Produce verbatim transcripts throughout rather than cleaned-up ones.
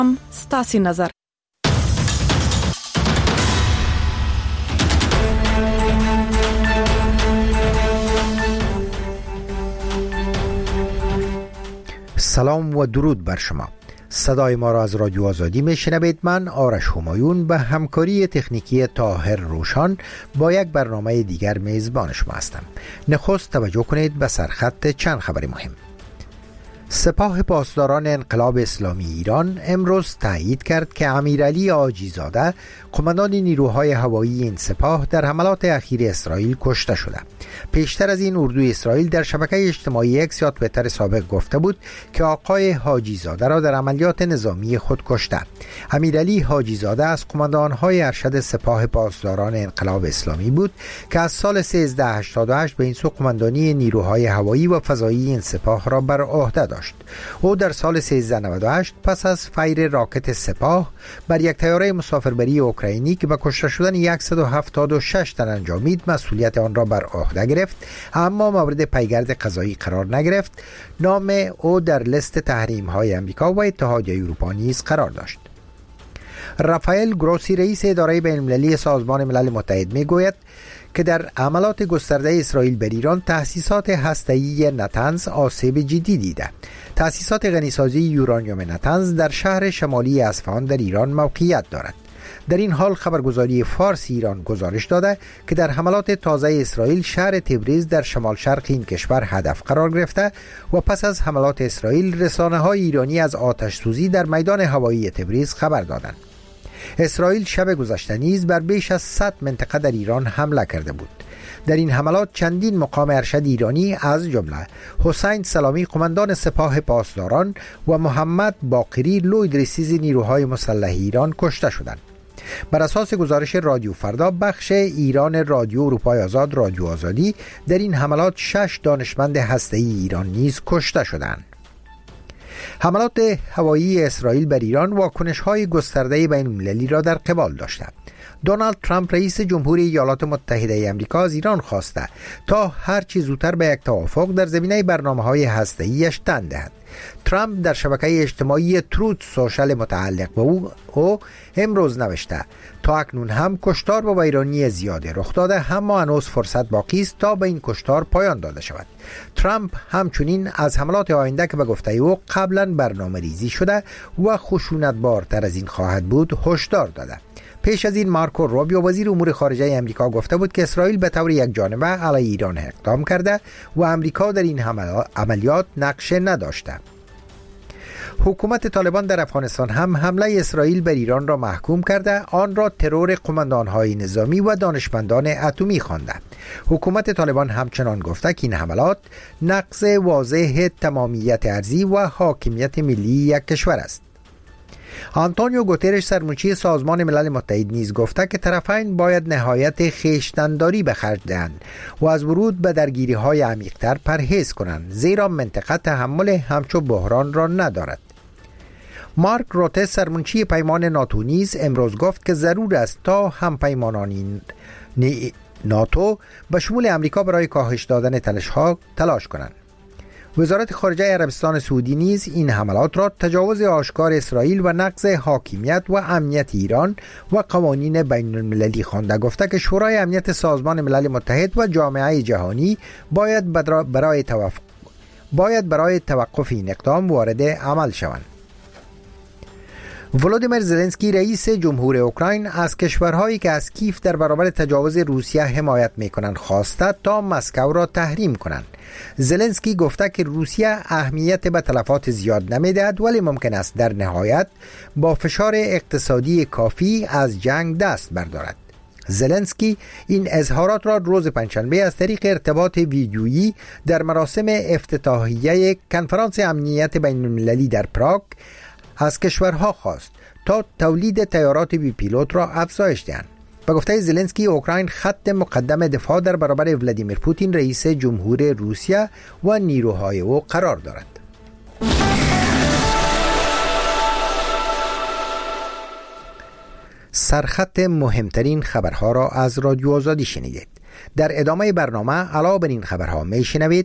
ستاسي نظر. سلام و درود بر شما. صدای ما را از رادیو آزادی میشنوید. من آرش همایون به همکاری تکنیکی طاهر روشان با یک برنامه دیگر میزبان شما هستم. نخست توجه کنید به سرخط چند خبر مهم. سپاه پاسداران انقلاب اسلامی ایران امروز تایید کرد که امیرعلی عاجیزاده قماندان نیروهای هوایی این سپاه در حملات اخیر اسرائیل کشته شده. پیشتر از این اردوی اسرائیل در شبکه اجتماعی اکس یا توییتر سابق گفته بود که آقای حاجیزاده را در عملیات نظامی خود کشته. امیرعلی حاجیزاده از قماندانهای ارشد سپاه پاسداران انقلاب اسلامی بود که از سال سیزده هشتاد و هشت به این سو قماندانی نیروهای هوایی و فضایی این سپاه را بر عهده داشت. او در سال سیزده نود و هشت پس از فیر راکت سپاه بر یک طیاره مسافربری اوکراینی که به کشته شدن صد و هفتاد و شش تن انجامید مسئولیت آن را بر عهده گرفت، اما مورد پیگرد قضایی قرار نگرفت. نام او در لیست تحریم های امریکا و اتحادیه اروپا نیز قرار داشت. رافائل گروسی رئیس اداره بین المللی سازمان ملل متحد می گوید که در عملات گسترده اسرائیل بر ایران تأسیسات هسته‌ای نتنز آسیب جدی دیده. تأسیسات غنیسازی یورانیوم نتنز در شهر شمالی اصفهان در ایران موقعیت دارد. در این حال خبرگزاری فارس ایران گزارش داده که در حملات تازه اسرائیل شهر تبریز در شمال شرق این کشور هدف قرار گرفته و پس از حملات اسرائیل رسانه‌های ایرانی از آتش سوزی در میدان هوایی تبریز خبر دادند. اسرائیل شب گذشته نیز بر بیش از صد منطقه در ایران حمله کرده بود. در این حملات چندین مقام ارشد ایرانی از جمله حسین سلامی قماندان سپاه پاسداران و محمد باقری لوید رئیس نیروهای مسلح ایران کشته شدند. بر اساس گزارش رادیو فردا بخش ایران رادیو اروپای آزاد رادیو آزادی در این حملات شش دانشمند هسته‌ای ایران نیز کشته شدند. حملات هوایی اسرائیل بر ایران واکنش‌های گسترده بین‌المللی را در قبال داشته. دونالد ترامپ رئیس جمهوری ایالات متحده آمریکا از ایران خواسته تا هر چه زودتر به یک توافق در زمینه برنامه‌های هسته‌ایش تن دهد. ترامپ در شبکه اجتماعی تروت سوشال متعلق به او, او امروز نوشته تا اکنون هم کشتار و ویرانی زیاده رخ داده، اما هنوز فرصت باقی است تا به این کشتار پایان داده شود. ترامپ همچنین از حملات آینده که به گفته او قبلا برنامه ریزی شده و خشونت‌بارتر از این خواهد بود هشدار داده. پیش از این مارکو روبیو وزیر امور خارجه امریکا گفته بود که اسرائیل به طور یکجانبه علیه ایران اقدام کرده و امریکا در این عملیات نقش نداشته. حکومت طالبان در افغانستان هم حمله اسرائیل بر ایران را محکوم کرده، آن را ترور قماندان‌های نظامی و دانشمندان اتمی خوانده. حکومت طالبان همچنان گفته که این حملات نقض واضح تمامیت ارضی و حاکمیت ملی یک کشور است. آنتونیو گوترش سرمنشی سازمان ملل متحد نیز گفته که طرفین باید نهایت خویشتن‌داری به خرج دهند و از ورود به درگیری‌های عمیق‌تر پرهیز کنند، زیرا منطقه تحمل همچو بحران را ندارد. مارک روته سرمنشی پیمان ناتو نیز امروز گفت که ضرور است تا همپیمانان ناتو به شمول امریکا برای کاهش دادن تلاش‌ها تلاش کنند. وزارت خارجه عربستان سعودی نیز این حملات را تجاوز آشکار اسرائیل و نقض حاکمیت و امنیت ایران و قوانین بین المللی خوانده، گفته که شورای امنیت سازمان ملل متحد و جامعه جهانی باید برای توافق باید برای توقف این اقدام وارد عمل شوند. ولودیمیر زلنسکی رئیس جمهور اوکراین از کشورهایی که از کیف در برابر تجاوز روسیه حمایت می‌کنند خواسته تا مسکو را تحریم کنند. زلنسکی گفته که روسیه اهمیت به تلفات زیاد نمی‌دهد، ولی ممکن است در نهایت با فشار اقتصادی کافی از جنگ دست بردارد. زلنسکی این اظهارات را روز پنجشنبه از طریق ارتباط ویدیویی در مراسم افتتاحیه کنفرانس امنیت بین المللی در پراگ از کشورها خواست تا تولید طیارات بی پیلوت را افزایش دهند. به گفته زلنسکی اوکراین خط مقدم دفاع در برابر ولادیمیر پوتین رئیس جمهور روسیه و نیروهای او قرار دارد. سرخط مهمترین خبرها را از رادیو آزادی شنیدید. در ادامه برنامه علاوه بر این خبرها می شنوید: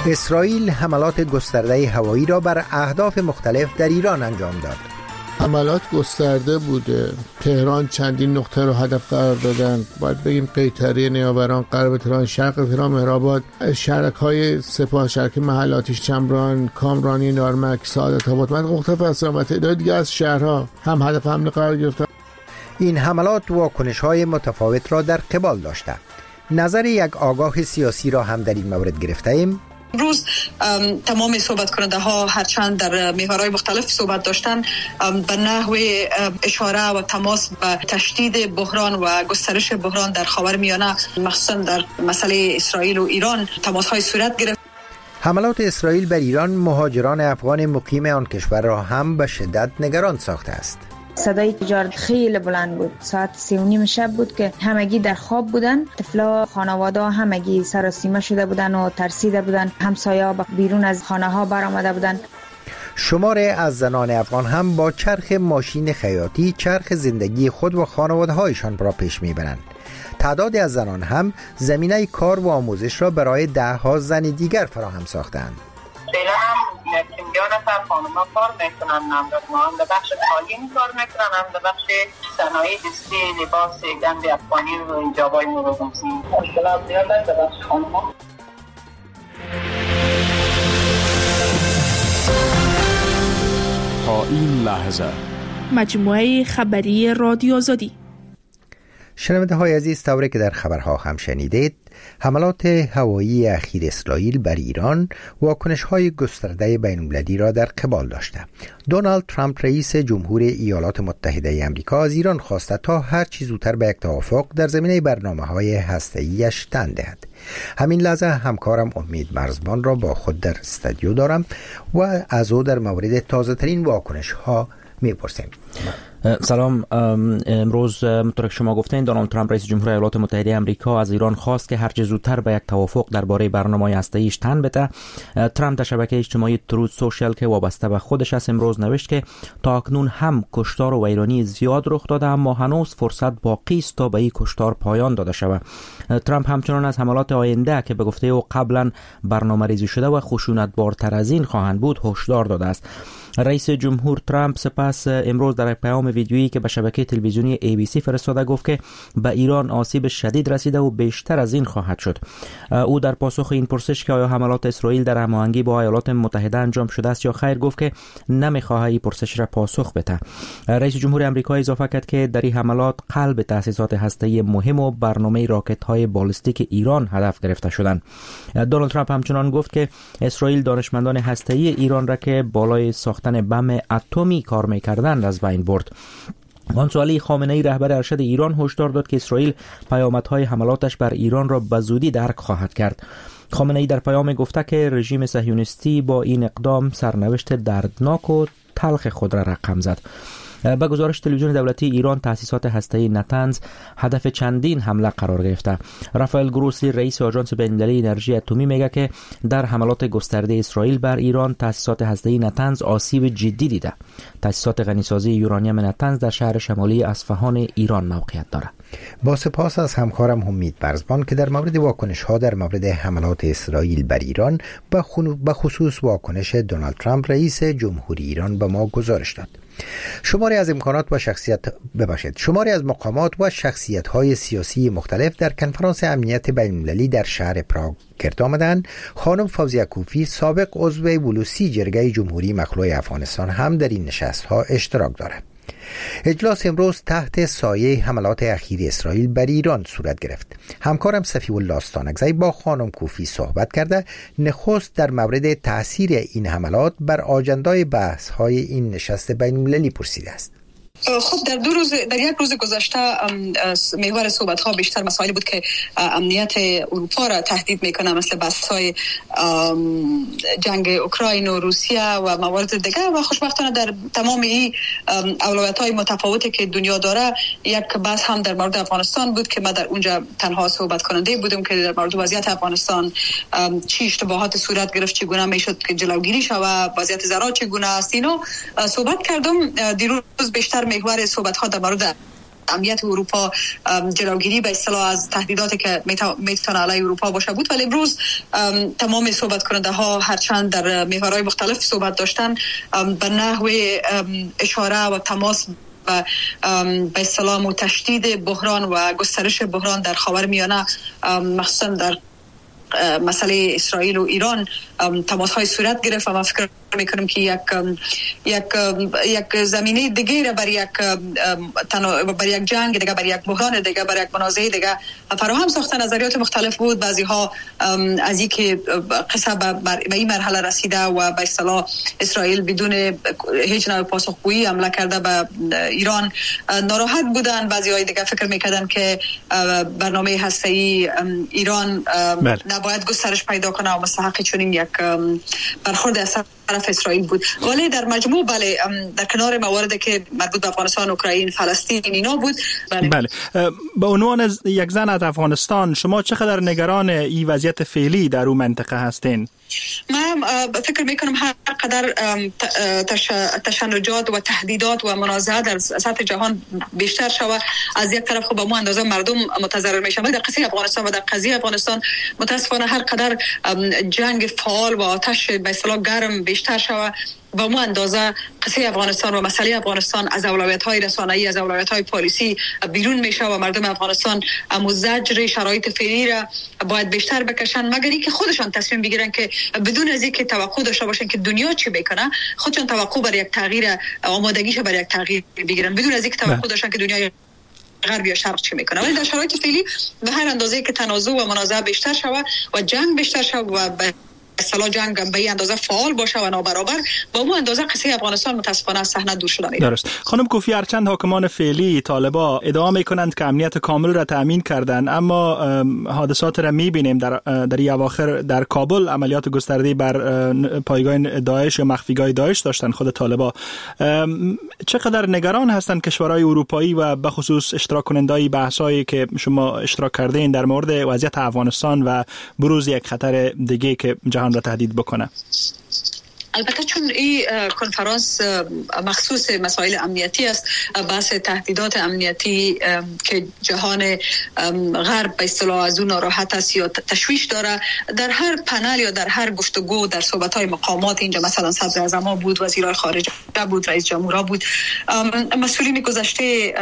اسرائیل حملات گسترده هوایی را بر اهداف مختلف در ایران انجام داد. حملات گسترده بوده. تهران چندین نقطه رو هدف قرار دادن. باید بگیم قیطره، نیاوران، غرب تهران، شرق تهران، مهرآباد، شرک‌های سپاه، شرک محل آتش چمران، کامرانی، نارمک، سعادت آباد، مناطق مختلف اسرائیل و تعداد دیگر از شهرها هم هدف حمله قرار گرفتن. این حملات واکنش‌های متفاوت را در قبال داشته. نظر یک آگاه سیاسی را هم در این مورد گرفته‌ایم. امروز تمام صحبت کننده ها هرچند در محورهای مختلف صحبت داشتن، به نحو اشاره و تماس به تشدید بحران و گسترش بحران در خاورمیانه، مخصوصا در مسئله اسرائیل و ایران تماس های صورت گرفت. حملات اسرائیل بر ایران مهاجران افغان مقیم آن کشور را هم به شدت نگران ساخته است. صدای تجارت خیلی بلند بود. ساعت سی و نیم شب بود که همگی در خواب بودن. طفلا خانواده همگی سر و سیمه شده بودن و ترسیده بودن. همسایه‌ها بیرون از خانه ها برآمده بودن. شماری از زنان افغان هم با چرخ ماشین خیاطی چرخ زندگی خود و خانواده هایشان را پیش میبرند. تعدادی از زنان هم زمینه کار و آموزش را برای ده ها زن دیگر فراهم ساختند. میلیون نفر خانوما کار میکنن، هم در بخش تعلیم کار میکنن، هم در بخش صنایع دستی، لباس گند افغانی و ایجابای نوروزی. مشکلات زیاد در بخش خانوما. تا این لحظه مجموعه خبری رادیو آزادی. شنونده های عزیز، طوری که در خبرها هم شنیدید، حملات هوایی اخیر اسرائیل بر ایران واکنش های گسترده بین المللی را در قبال داشته. دونالد ترامپ رئیس جمهور ایالات متحده آمریکا از ایران خواسته تا هر چه زودتر به یک توافق در زمینه برنامه های هسته‌ای‌اش تن دهد. همین لحظه همکارم امید مرزبان را با خود در استودیو دارم و از او در مورد تازه ترین واکنش ها میپرسیم. سلام. امروز همونطور که شما گفتین، دونالد ترامپ رئیس جمهور ایالات متحده آمریکا از ایران خواست که هرچه زودتر به یک توافق درباره برنامه‌های هسته‌ایش تن بده. ترامپ در شبکه اجتماعی تروت سوشال که وابسته به خودش است امروز نوشت که تا اکنون هم کشتار و ویرانی زیاد رخ داده، اما هنوز فرصت باقی است تا به این کشتار پایان داده شود. ترامپ همچنان از حملات آینده که به گفته او قبلا برنامه‌ریزی شده و خشونت‌بارتر از این خواهند بود هشدار داده است. رئیس جمهور ترامپ سپس امروز در پیام ویدیویی که به شبکه تلویزیونی ای بی سی فرستاده گفت که به ایران آسیب شدید رسیده و بیشتر از این خواهد شد. او در پاسخ این پرسش که آیا حملات اسرائیل در هماهنگی با ایالات متحده انجام شده است یا خیر، گفت که نمی‌خواهد این پرسش را پاسخ بده. رئیس جمهور آمریکا اضافه کرد که در این حملات قلب تأسیسات هسته‌ای مهم و برنامه راکت‌های بالستیک ایران هدف گرفته شدند. دونالد ترامپ همچنان گفت که اسرائیل دانشمندان هسته‌ای ایران را که بالای ساختن بم اتمی کار می‌کردند از بین برد. منصور خامنه‌ای رهبر ارشد ایران هشدار داد که اسرائیل پیامدهای حملاتش بر ایران را به زودی درک خواهد کرد. خامنه‌ای در پیام گفته که رژیم صهیونیستی با این اقدام سرنوشت دردناک و تلخ خود را رقم زد. با گزارش تلویزیون دولتی ایران، تأسیسات هسته‌ای نتنز هدف چندین حمله قرار گرفته. رافائل گروسی رئیس آژانس بین‌المللی انرژی اتمی میگه که در حملات گسترده اسرائیل بر ایران تأسیسات هسته‌ای نتنز آسیب جدی دیده. تأسیسات غنیسازی یورانیم نتنز در شهر شمالی اصفهان ایران موقعیت دارد. با سپاس از همکارم امید مرزبان که در مورد واکنش ها در مورد حملات اسرائیل بر ایران به خصوص واکنش دونالد ترامپ رئیس جمهوری ایران به ما گزارش داد. شماری از امکانات و شخصیت بباشد شماری از مقامات و شخصیت های سیاسی مختلف در کنفرانس امنیت بین المللی در شهر پراگ گرد آمدند. خانم فوزیه کوفی، سابق عضو بلوسی جرگه جمهوری مخلوع افغانستان، هم در این نشست ها اشتراک دارد. اجلاس امروز تحت سایه حملات اخیر اسرائیل بر ایران صورت گرفت. همکارم صفی الله استانکزی با خانم کوفی صحبت کرده نخست در مورد تأثیر این حملات بر آجندای بحث های این نشست بین المللی پرسیده است. خب در دو روز در یک روز گذشته محور صحبت ها بیشتر مسائلی بود که امنیت اروپا را تهدید میکنه، مثل بحث های جنگ اوکراین و روسیه و موارد دیگر، و خوشبختانه در تمام این اولویت های متفاوتی که دنیا داره یک بحث هم در مورد افغانستان بود که ما در اونجا تنها صحبت کننده بودیم که در مورد وضعیت افغانستان چی اشتباهات صورت گرفت، چگونه میشد که جلوگیری شود، وضعیت زراعت چگونه است، اینو صحبت کردم. دیروز بیشتر محور صحبت ها در مورد امنیت اروپا جلوگیری به اصطلاح از تهدیداتی که میتونه علیه اروپا باشه بود. ولی امروز تمام صحبت کننده ها هرچند در محورهای مختلف صحبت داشتن به نحو اشاره و تماس و به اصطلاح و تشدید بحران و گسترش بحران در خاورمیانه مخصوصا در مسئله اسرائیل و ایران تماس های صورت گرفت و من فکر میکنم که یک یک یک زمینه دیگه را برای یک برای یک جنگ دیگه، برای یک بحران دیگه، برای یک منازعه دیگه فراهم ساخته. نظریات مختلف بود. بعضی ها از اینکه قصه به این مرحله رسیده و به اصطلاح اسرائیل بدون هیچ نوع پاسخگویی حمله کرده به ایران ناراحت بودن. بعضی های دیگه فکر میکردن که برنامه هسته‌ای ایران نباید گسترش پیدا کنه و مستحق چنین یک برخورد از طرف اسرائیل بود. ولی در مجموع بله در کنار مواردی که مربوط به افغانستان، اوکراین، فلسطین اینا بود بله. بله. به عنوان یک زن از افغانستان شما چقدر نگران این وضعیت فعلی در اون منطقه هستین؟ من فکر میکنم هر قدر تشنجات و تهدیدات و منازعه در سطح جهان بیشتر شود، از یک طرف خب به مو اندازه مردم متضرر میشن. در قضیه افغانستان و در قضیه افغانستان متاسفانه هر قدر جنگ فعال و آتش به اصطلاح گرم بیشتر شود با مو اندازه قضیه افغانستان و مسئله افغانستان از اولویت‌های رسانه‌ای، از اولویت‌های پلیسی بیرون میشه و مردم افغانستان مزجر شرایط فعلی را باید بیشتر بکشن، مگر اینکه خودشان تصمیم بگیرن که بدون از اینکه توقع داشته باشن که دنیا چی بکنه، خودشان توقع برای یک تغییر، آمادگیش برای یک تغییر بگیرن بدون از اینکه توقع داشتن که دنیا غرب یا شرق چی میکنه. ولی در شرایط فعلی به هر اندازه که تنازع و منازعه بیشتر شود و جنگ بیشتر شود و اصلا جنگ به این اندازه فعال باشه و نابرابر، با اون اندازه قضیه افغانستان متاسفانه از صحنه دور شده. درست. خانم کوفی، هرچند حاکمان فعلی طالبا ادعا میکنند که امنیت کامل را تامین کردن، اما حادثات را میبینیم در در این اواخر در کابل عملیات گسترده بر پایگاه داعش یا مخفیگاه داعش داشتن خود طالبا. چقدر نگران هستند کشورهای اروپایی و به خصوص اشتراک کنندگان بحثایی که شما اشتراک کردین در مورد وضعیت افغانستان و بروز یک خطر دیگه که جهان را تهدید بکنه؟ البته چون این کنفرانس مخصوص مسائل امنیتی است، بحث تهدیدات امنیتی که جهان غرب به اصطلاح از اون ناراحت است یا تشویش داره، در هر پنل یا در هر گفتگو در صحبت‌های مقامات، اینجا مثلا صدر اعظم بود، وزیرای خارجه بود، رئیس جمهورها بود، مسئولین گذشته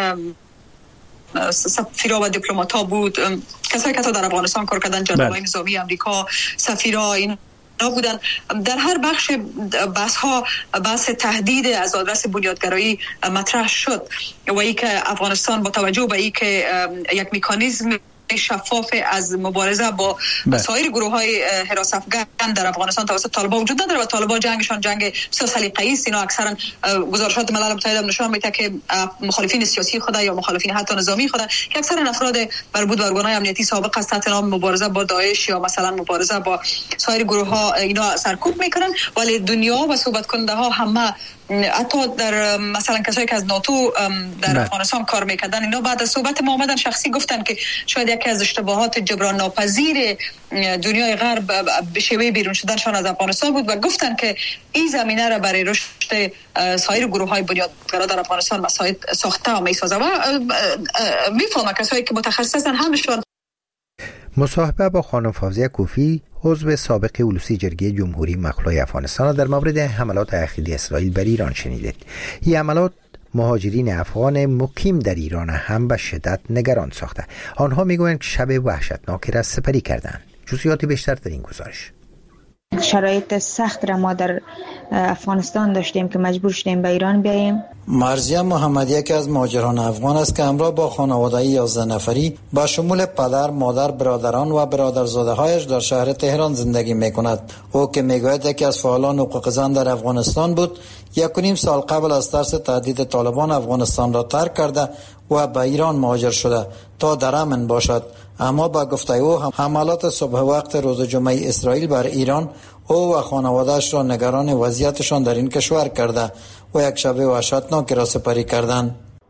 سفیرها و دیپلمات‌ها بود، کسایی که در افغانستان کار کردن، جنرال‌های نظامی آمریکا، سفیرها این بودن. در هر بخش بحث ها بحث تهدید از آدرس بنیادگرایی مطرح شد و ای که افغانستان با توجه به ای که یک مکانیزم شفاف از مبارزه با سایر گروه‌های حراس افغان در افغانستان توسط طالبان وجود نداره و طالبان جنگشان جنگ بسیار سلیقه‌ای است. اینا اکثرا گزارشات ملل متحد نشون میده که مخالفین سیاسی خود یا مخالفین حتی نظامی خود که اکثرا افراد مربوط به ارگان‌های امنیتی سابق از تحت نام مبارزه با داعش یا مثلا مبارزه با سایر گروه‌ها اینا سرکوب میکنن، ولی دنیا و صحبت کننده ها همه حتی در مثلا کسایی که از ناتو در افغانستان کار میکردن، اینا بعد از صحبت ما اومدن شخصی گفتن که شاید یکی از اشتباهات جبران ناپذیر دنیای غرب به شیوه بیرون شدنشان از افغانستان بود و گفتن که این زمینه را برای رشد سایر گروه‌های بنیادگرا در افغانستان مساعد ساخته و میسازه و میفهمه کسایی که متخصصن همشون. مصاحبه با خانم فوزیه کوفی، عضو سابق اولوسی جرگه جمهوری مخلوع افغانستان، در مورد حملات اخیر اسرائیل بر ایران شنیدید. این حملات مهاجرین افغان مقیم در ایران هم به شدت نگران ساخته. آنها میگویند که شب وحشتناکی را سپری کردند. جزئیات بیشتر در این گزارش. شرایط سخت را ما در افغانستان داشتیم که مجبور شدیم به ایران بیاییم. مرزیه محمدی یکی از مهاجران افغان است که همراه با خانواده یازده نفری با شمول پدر، مادر، برادران و برادرزاده‌هایش در شهر تهران زندگی می‌کند. او که می‌گوید یکی از فعالان حقوق زن در افغانستان بود، یک و نیم سال قبل از ترس تهدید طالبان افغانستان را ترک کرده و به ایران مهاجر شده تا در امن باشد. اما با گفته او حملات صبح وقت روز جمعه اسرائیل بر ایران او و خانواده‌اش را نگران وضعیتشان در این کشور کرده و یک شب وحشتناک را سپری کردند.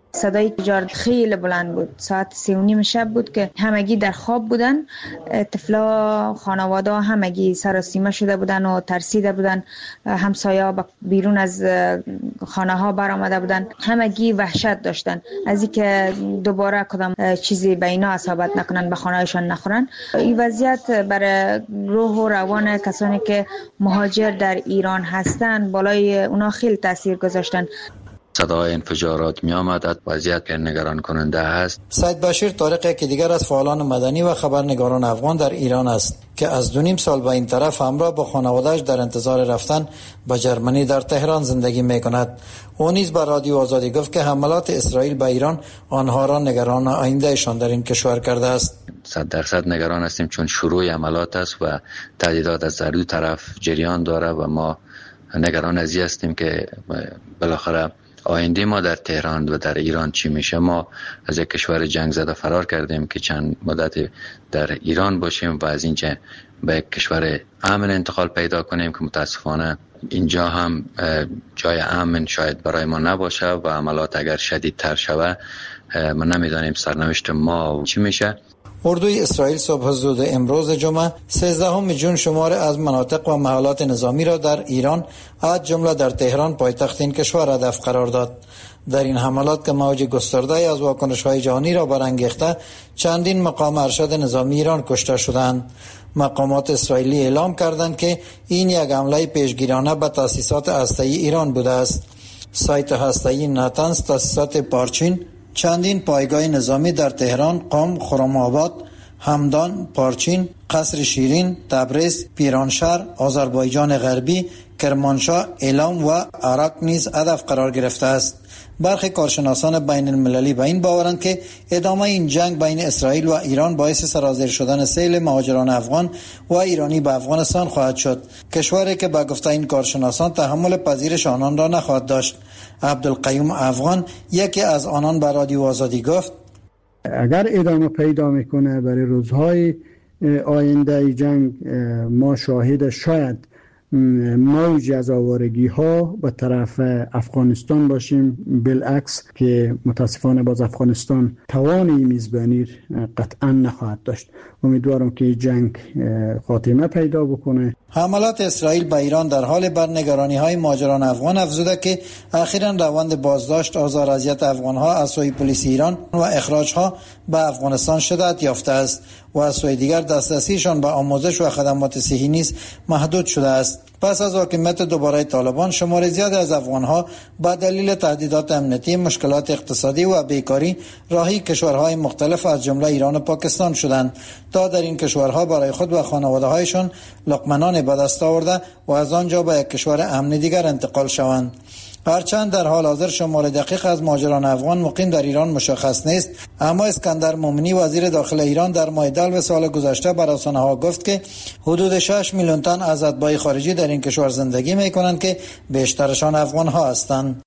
صدای تجار خیلی بلند بود. ساعت سه و نیم شب بود که همگی در خواب بودن. طفلا خانواده همگی سراسیمه شده بودن و ترسیده بودن. همسایه بیرون از خانه ها برآمده بودن. همگی وحشت داشتن از اینکه دوباره کدام چیزی به اینا اصابت نکنن، به خانه‌شان نخورن. این وضعیت برای روح و روان کسانی که مهاجر در ایران هستند بالای اونا خیلی تاثیر گذاشتن. صدای انفجارات می آمد، وضعیت نگران کننده است. سید بشیر طارق که دیگر از فعالان مدنی و خبرنگاران افغان در ایران است که از دو نیم سال به این طرف همراه با خانواده‌اش در انتظار رفتن به جرمنی در تهران زندگی می کند. او نیز به رادیو آزادی گفت که حملات اسرائیل به ایران آنها را نگران آیندهشان در این کشور کرده است. صد درصد نگران هستیم چون شروع حملات است و تهدیدات از هر دو طرف جریان داره و ما نگران از این هستیم که بالاخره آینده ما در تهران و در ایران چی میشه. ما از یک کشور جنگ زده فرار کردیم که چند مدت در ایران باشیم و از اینجا به یک کشور امن انتقال پیدا کنیم که متاسفانه اینجا هم جای امن شاید برای ما نباشه و عملات اگر شدیدتر شود ما نمیدانیم سرنوشت ما چی میشه. اردوی اسرائیل صبح زود امروز جمعه سیزدهم ژوئن شمار از مناطق و محلات نظامی را در ایران از جمله در تهران پایتخت این کشور هدف قرار داد. در این حملات که موج گسترده از واکنش‌های جهانی را برانگیخته چندین مقام ارشد نظامی ایران کشته شدند. مقامات اسرائیلی اعلام کردند که این یک حمله پیشگیرانه به تأسیسات هسته‌ای ایران بوده است. سایت هسته‌ای ناتنز تأسیسات پارچین، چندین پایگاه نظامی در تهران، قم، خرم‌آباد، همدان، پارچین، قصر شیرین، تبریز، پیرانشهر، آذربایجان غربی، کرمانشاه، اعلام و عراق نیز هدف قرار گرفته است. برخی کارشناسان بین المللی به این باورند که ادامه این جنگ بین اسرائیل و ایران باعث سرازیر شدن سیل مهاجران افغان و ایرانی به افغانستان خواهد شد، کشوری که به گفته این کارشناسان تحمل پذیرش آنان را نخواهد داشت. عبدالقیوم افغان یکی از آنان به رادیو آزادی گفت اگر ادامه پیدا میکنه برای روزهای آینده جنگ ما شاهد شاید موج از آوارگی ها به طرف افغانستان باشیم، بالعکس که متاسفانه باز افغانستان توان میزبانی قطعا نخواهد داشت. امیدوارم که جنگ خاتمه پیدا بکنه. حملات اسرائیل به ایران در حال برنگرانی های مهاجران افغان افزوده که اخیراً روند بازداشت، آزار اذیت افغان ها از سوی پلیس ایران و اخراج ها به افغانستان شدت یافته است و از سوی دیگر دسترسیشان به آموزش و خدمات صحی نیز محدود شده است. پس از حاکمیت دوباره طالبان شمار زیادی از افغان‌ها با دلیل تهدیدات امنیتی، مشکلات اقتصادی و بیکاری راهی کشورهای مختلف از جمله ایران و پاکستان شدند تا در این کشورها برای خود و خانواده‌هایشان لقمه‌نان به دست آورده و از آنجا به یک کشور امن دیگر انتقال شوند. هرچند در حال حاضر شمار دقیق از مهاجران افغان مقیم در ایران مشخص نیست، اما اسکندر مومنی وزیر داخل ایران در ماه دلو سال گذشته بر رسانه‌ها گفت که حدود شش میلیون تن از اتباع خارجی در این کشور زندگی می‌کنند که بیشترشان افغان‌ها هستند.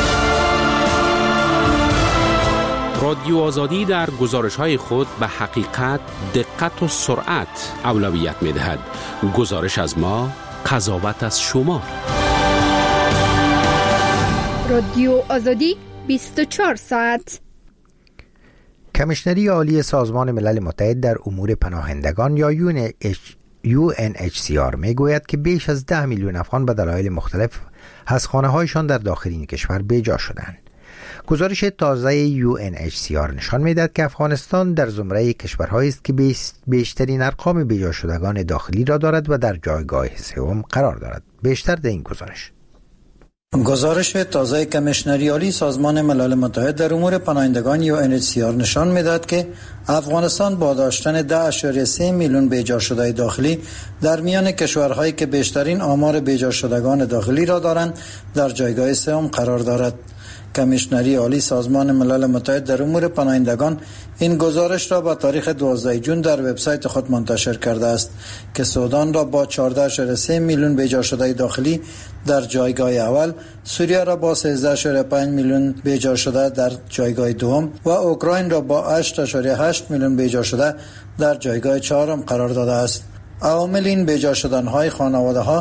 رادیو آزادی در گزارش‌های خود به حقیقت، دقت و سرعت اولویت می‌دهد. گزارش از ما، قضاوت از شما. رادیو آزادی بیست و چهار ساعت. کمیشنری عالی سازمان ملل متحد در امور پناهندگان یا یو ان اچ سی آر می گوید که بیش از ده میلیون افغان به دلایل مختلف از خانه‌هایشان در داخل این کشور بیجا شدند. گزارش تازه یو ان اچ سی آر نشان می‌دهد که افغانستان در زمره کشورهایی است که بیشترین ارقام بیجا شدگان داخلی را دارد و در جایگاه سوم قرار دارد. بیشتر در این گزارش. گزارش تازه کمیشنری عالی سازمان ملل متحد در امور پناهندگان یو ان اچ سی آر نشان می‌دهد که افغانستان با داشتن ده اشاریه سه میلیون بیجا شده داخلی در میان کشورهایی که بیشترین آمار بیجا شدگان داخلی را دارند در جایگاه سوم قرار دارد. کمیشنری عالی سازمان ملل متحد در امور پناهندگان این گزارش را با تاریخ دوازدهم ژوئن در وبسایت خود منتشر کرده است که سودان را با چهارده اشاریه سه میلیون بیجا شده داخلی در جایگاه اول، سوریه را با سیزده اشاریه پنج میلیون بیجا شده در جایگاه دوم و اوکراین را با هشت اشاریه هشت میلیون بیجا شده در جایگاه چهارم قرار داده است. عوامل این بیجا شدن‌های خانواده‌ها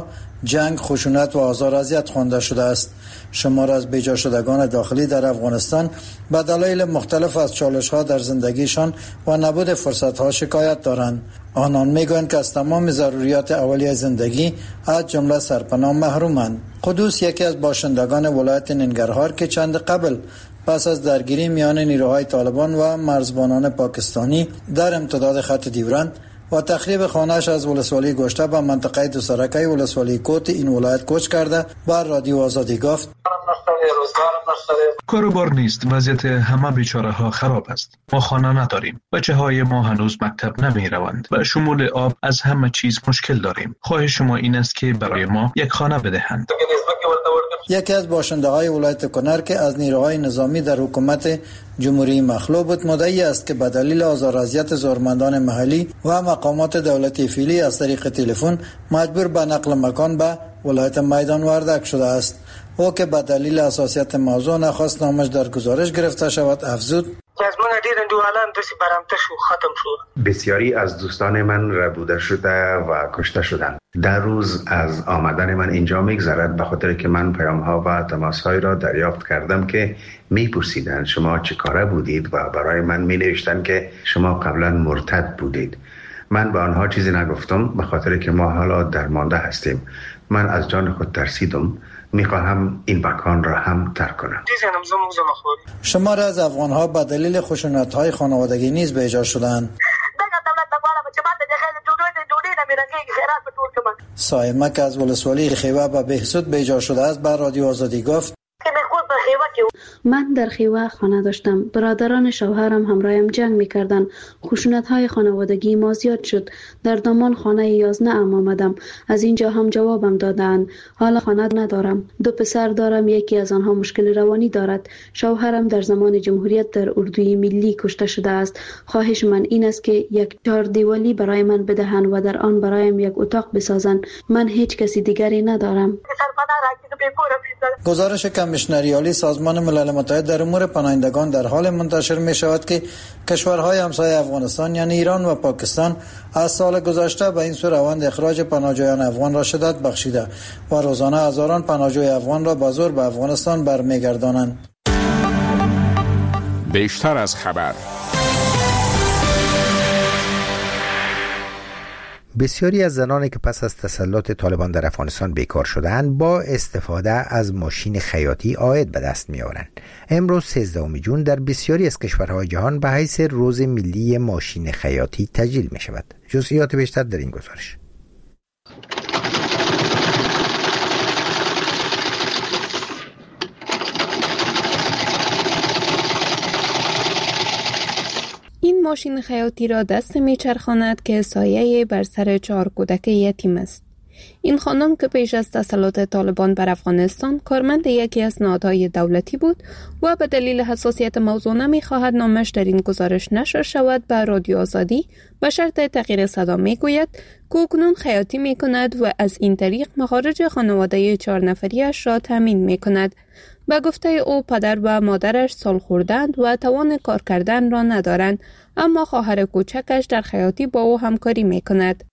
جنگ، خشونت و آزار اذیت خوانده شده است. شمار از بیجا شدگان داخلی در افغانستان به دلایل مختلف از چالش‌ها در زندگیشان و نبود فرصت‌ها شکایت دارند. آنان میگویند که از تمام ضروریات اولیه زندگی از جمله سرپناه محرومند. قدوس یکی از باشندگان ولایت ننگرهار که چند قبل پس از درگیری میان نیروهای طالبان و مرزبانان پاکستانی در امتداد خط ډیورند و تخریب خانه‌اش از ولسوالی گشته به منطقه دو سرکه ولسوالی کوت این ولایت کوچ کرده بر رادیو آزادی گفت: کار و بار نیست، وضعیت همه بیچاره ها خراب است. ما خانه نداریم، بچه های ما هنوز مکتب نمی روند و شمول آب از همه چیز مشکل داریم. خواهش شما این است که برای ما یک خانه بدهند. یکی از باشنده های ولایت کنر که از نیروهای نظامی در حکومت جمهوری مخلوع بود مدعی است که به دلیل آزار و اذیت زورمندان محلی و مقامات دولتی فعلی از طریق تلفن مجبور به نقل مکان به ولایت میدان وردک شده است. او که به دلیل حساسیت موضوع نخواست نامش در گزارش گرفته شود افزود: بسیاری از دوستان من ربوده شده و کشته شدند. در روز از آمدن من اینجا میگذرد به خاطر که من پیام ها و تماس های را دریافت کردم که میپرسیدند شما چه کاره بودید و برای من می نوشتند که شما قبلا مرتد بودید. من به آنها چیزی نگفتم به خاطر که ما حالا درمانده هستیم. من از جان خود ترسیدم. میخواهم این مکان را هم ترک کنم. شمار از افغان‌ها به دلیل خشونت‌های خانوادگی نیز بیجا شدند. سایمک از ولسوالی خیوه به بهسود بیجا شده است بر رادیو آزادی گفت: من در خیوه خانه داشتم. برادران شوهرم همراهم جنگ میکردن. خشونت های خانوادگی ما زیاد شد. در دامان خانه یازده ام آمدم. از اینجا هم جوابم دادن. حالا خانه ندارم. دو پسر دارم. یکی از آنها مشکل روانی دارد. شوهرم در زمان جمهوریت در اردوی ملی کشته شده است. خواهش من این است که یک چهار دیوالی برای من بدهند و در آن برایم یک اتاق بسازند. من هیچ کسی دیگری ندارم. گزارش کمیشنری عالی سازمان ملل متحد در امور پناهندگان در حال منتشر می شود که کشورهای همسایه افغانستان یعنی ایران و پاکستان از سال گذشته به این سو روند اخراج پناهجویان افغان را شدت بخشیده و روزانه هزاران پناهجوی افغان را به زور به افغانستان برمیگردانند. بیشتر از خبر. بسیاری از زنانی که پس از تسلط طالبان در افغانستان بیکار شدند با استفاده از ماشین خیاطی عاید به دست می‌آورند. امروز سیزدهم جون در بسیاری از کشورهای جهان به حیث روز ملی ماشین خیاطی تجلیل می‌شود. جزئیات بیشتر در این گزارش. این ماشین خیاطی را دست میچرخاند که سایه بر سر چهار کودک یتیم است. این خانم که پیش از تسلط طالبان بر افغانستان کارمند یکی از نهادهای دولتی بود و به دلیل حساسیت موضوع نمیخواهد نامش در این گزارش نشر شود به رادیو آزادی به شرط تغییر صدا میگوید که اکنون خیاطی میکند و از این طریق مخارج خانواده چهار نفریش را تامین میکند. به گفته او پدر و مادرش سال خوردند و توان کار کردن را ندارند، اما خواهر کوچکش در خیاطی با او همکاری میکند.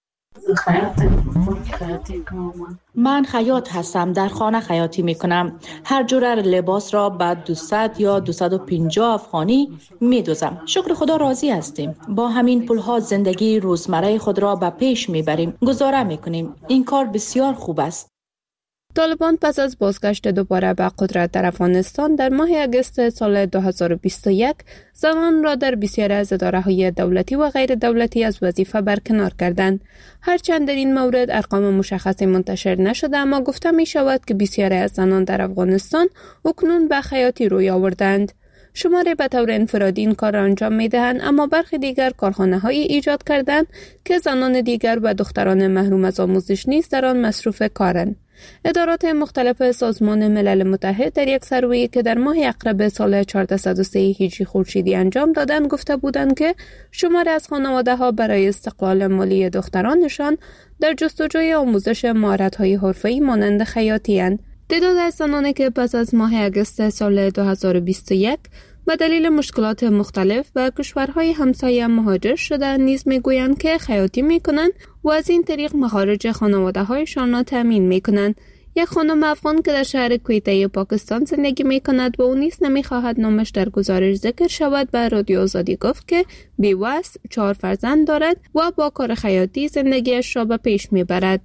من خیاط هستم، در خانه خیاطی میکنم. هر جور لباس را به دویست یا دویست و پنجاه افغانی میدوزم. شکر خدا راضی هستیم. با همین پولها زندگی روزمره خود را به پیش میبریم، گزاره میکنیم. این کار بسیار خوب است. طالبان پس از بازگشت دوباره به قدرت در افغانستان در ماه اگست سال دو هزار و بیست و یک زنان را در بسیاری از اداره‌های دولتی و غیر دولتی از وظیفه برکنار کردند. هرچند در این مورد ارقام مشخصی منتشر نشده، اما گفته می شود که بسیاری از زنان در افغانستان اکنون به خیاطی روی آوردند. شماری به طور انفرادی این کار را انجام می دهند، اما برخی دیگر کارخانه هایی ایجاد کردند که زنان دیگر و دختران محروم از آموزش نیز در آن مصروف کارند. ادارات مختلف سازمان ملل متحد در یک سروی که در ماه اقرب سال چهارصد و سه هجری خورشیدی انجام دادند گفته بودند که شماری از خانواده‌ها برای استقلال مالی دخترانشان در جستجوی آموزش مهارت‌های حرفه‌ای مانند خیاطی اند. تعداد از زنانی که پس از ماه اگست سال دو هزار و بیست و یک به دلیل مشکلات مختلف و کشورهای همسایه مهاجر شدند نیز میگویند که خیاطی میکنند و و از این طریق مخارج خانواده هایشان را تامین می کنند. یک خانم افغان که در شهر کویته پاکستان زندگی می کند و او نیز نمی خواهد نامش در گزارش ذکر شود، به رادیو آزادی گفت که بیوه است، چهار فرزند دارد و با کار خیاطی زندگیش را به پیش می برد.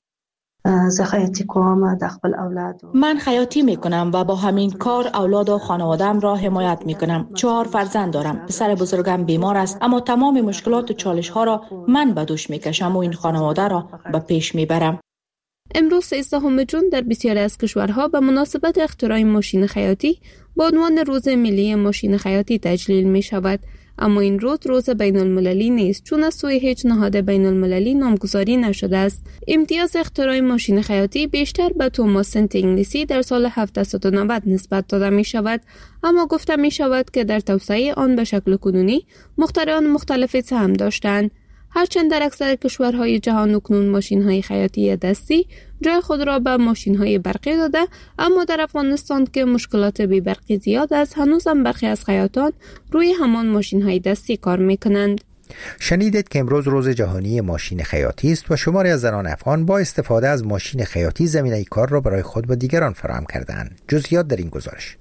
من خیاطی می کنم و با همین کار اولاد و خانوادم را حمایت می کنم. چهار فرزند دارم. پسر بزرگم بیمار است، اما تمام مشکلات و چالش ها را من به دوش می کشم و این خانواده را به پیش می برم. امروز سیزدهم جون در بسیاری از کشورها به مناسبت اختراع ماشین خیاطی با عنوان روز ملی ماشین خیاطی تجلیل می شود. اما این روز روز بین المللی نیست، چون از سوی هیچ نهاد بین المللی نامگذاری نشده است. امتیاز اختراع ماشین خیاطی بیشتر به توماس سنت انگلیسی در سال هفتصد و نود نسبت داده می شود، اما گفته می شود که در توسعه آن به شکل کنونی مخترعان مختلفی سهم داشتند. هرچند در اکثر کشورهای جهان اکنون ماشین‌های خیاطی دستی جای خود را به ماشین‌های برقی داده، اما در افغانستان که مشکلات بی برقی زیاد است، هنوزم برخی از خیاطان روی همان ماشین‌های دستی کار می‌کنند. شنیدید که امروز روز جهانی ماشین خیاطی است و شماری از زنان افغان با استفاده از ماشین خیاطی زمینه کار را برای خود و دیگران فراهم کردند. جزئیات در این گزارش.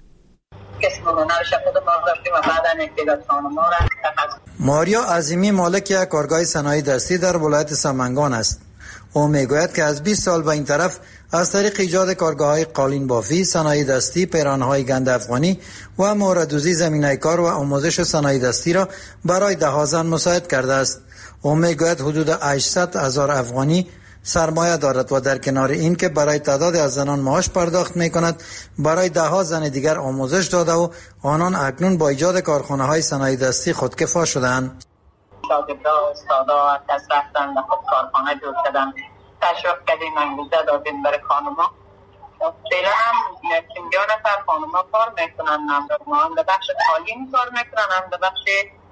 ماریا عظیمی مالک یک کارگاه صنایع دستی در ولایت سمنگان است. او میگوید که از بیست سال به این طرف از طریق ایجاد کارگاه‌های قالین بافی، صنایع دستی، پیرانهای گند افغانی و موردوزی زمینه کار و آموزش صنایع دستی را برای ده ها زن مساعد کرده است. او میگوید حدود هشتصد هزار افغانی سرمایه دارد و در کنار این که برای تعداد از زنان معاش پرداخت می کند، برای ده ها زن دیگر آموزش داده و آنان اکنون با ایجاد کارخانه های صنایع دستی خودکفا شدند. شاگردا، استادا از دست رفتن و خود کارخانه جور کردن. تشویق کردیم، انگیزه دادیم برای خانوما. فعلا هم یکیم دو نفر خانوما کار میکنن، هم هم در بخش تعلیم کار میکنن، هم در بخش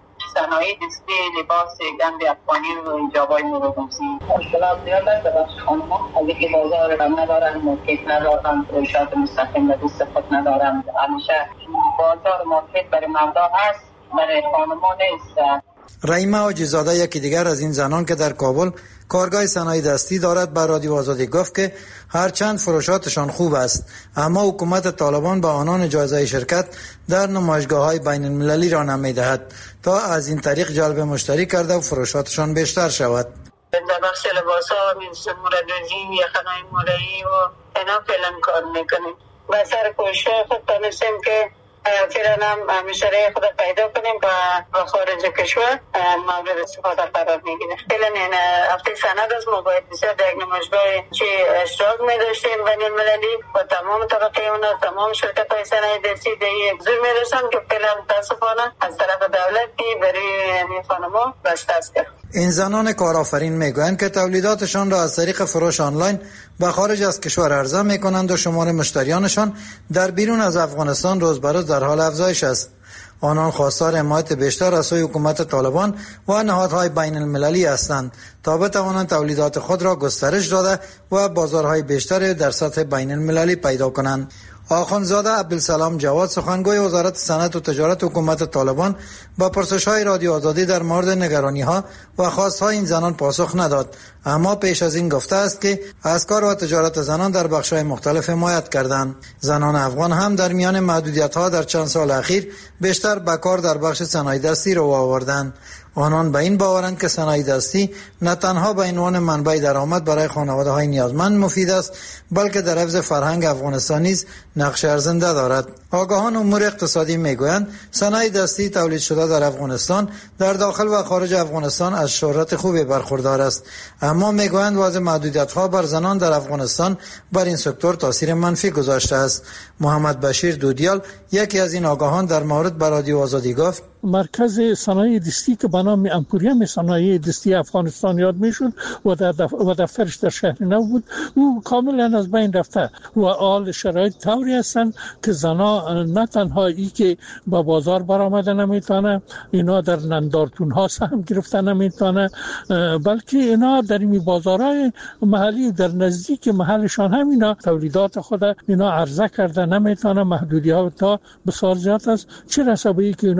صنایع دستی، لباس گند افغانی و ایجابای موروثی. مشکلات زیاد است در بخش خانوما، از اینکه بازار هم ندارن، مارکت ندارن، فروشات مستقیم به دست خود ندارن. همیشه بازار مارکت برای مردا هست، برای خانوما نیست. رحیمه حاجی‌زاده یکی دیگر از این زنان که در کابل کارگاه صنایع دستی دارد به رادیو آزادی گفت که هرچند فروشاتشان خوب است، اما حکومت طالبان به آنان اجازه شرکت در نمایشگاه‌های بین المللی را نمی‌دهد تا از این طریق جلب مشتری کرده و فروشاتشان بیشتر شود. در بخش لباس‌ها مثل موردوزی، یخنای مولایی و اینا فعلا کار میکنیم. با سر کوشش خود تانستیم که فعلا هم مشتری خود پیدا کنیم و با خارج کشور مورد استفاده قرار میگیره. فعلا این هفته سند از ما باید بسیار در یک نمایشگاه چه اشتراک می داشتیم بین المللی و تمام طبقه اونا، تمام شرکت های صنایع دستی در یک زور می داشتن که فعلا متاسفانه از طرف دولت که برای این خانما بسته است. این زنان کارآفرین میگویند که تولیداتشان را از طریق فروش آنلاین به خارج از کشور عرضه میکنند و شمار مشتریانشان در بیرون از افغانستان روز به روز در حال افزایش است. آنان خواستار حمایت بیشتر از سوی حکومت طالبان و نهادهای بین المللی هستند تا بتوانند تولیدات خود را گسترش داده و بازارهای بیشتری در سطح بین المللی پیدا کنند. آخوندزاده عبدالسلام جواد سخنگوی وزارت صنعت و تجارت حکومت طالبان با پرسش‌های رادیو آزادی در مورد نگرانی‌ها و خواست‌های این زنان پاسخ نداد، اما پیش از این گفته است که از کار و تجارت زنان در بخش‌های مختلف حمایت کردند. زنان افغان هم در میان محدودیت‌ها در چند سال اخیر بیشتر به کار در بخش صنایع دستی رو آوردند. آنان به این باورند که صنایع دستی نه تنها به عنوان منبع درآمد برای خانواده‌های نیازمند مفید است، بلکه در حفظ فرهنگ افغانستان نیز نقش ارزنده دارد. آگاهان امور اقتصادی میگویند صنایع دستی تولید شده در افغانستان در داخل و خارج افغانستان از شهرت خوبی برخوردار است، اما میگویند وضع محدودیت‌ها بر زنان در افغانستان بر این سکتور تاثیر منفی گذاشته است. محمد بشیر دودیال یکی از این آگاهان در مورد به رادیو آزادی گفت: مرکز صنایع دستی که به نام امپوریوم صنایع دستی افغانستان یاد میشد و در دف... و دفترش در شهر نو بود، او کاملا از بین رفته و آل شرایط طوری هستند که زنا نه تنها ای که با بازار برآمده نمیتونه، اینا در نندارتون ها سهم گرفته نمیتونه، بلکه اینا در این بازارهای محلی در نزدیک محلشان هم اینا تولیدات خود اینا عرضه کرده نمیتونه. محدودیت ها بسیار زیاد است، چه رسه به ای که اینا تشویق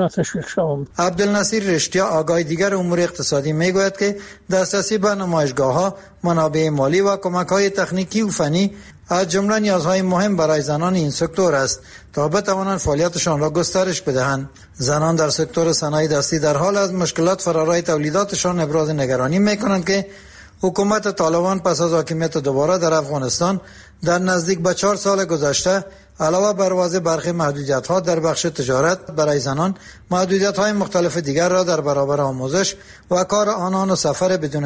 شوم. عبدالنصیر رشتیا آگاه دیگر امور اقتصادی میگوید که دسترسی به نمایشگاه‌ها، منابع مالی و کمک‌های تکنیکی و فنی از جمله نیازهای مهم برای زنان این سکتور است تا بتوانند فعالیتشان را گسترش بدهند. زنان در سکتور صنایع دستی در حال از مشکلات فرارای تولیداتشان ابراز نگرانی می‌کنند که حکومت طالبان پس از حاکمیت دوباره در افغانستان در نزدیک به چهار سال گذشته علاوه بر وضع برخی محدودیت‌ها در بخش تجارت برای زنان، محدودیت‌های مختلف دیگر را در برابر آموزش و کار آنان و سفر بدون